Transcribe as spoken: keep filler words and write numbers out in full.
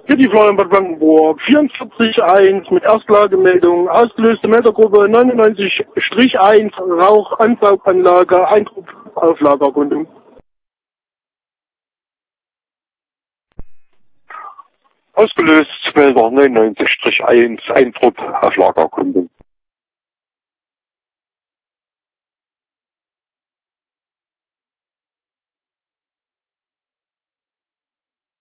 Hier die Florian Bad Blankenburg, vierundvierzig eins mit Erstlagemeldung, ausgelöste Meldergruppe neunundneunzig eins, Rauchansauganlage, Eindruck auf Lagerkundung. Ausgelöst, Melder neunundneunzig eins, Eintrupp auf Lagerkundung.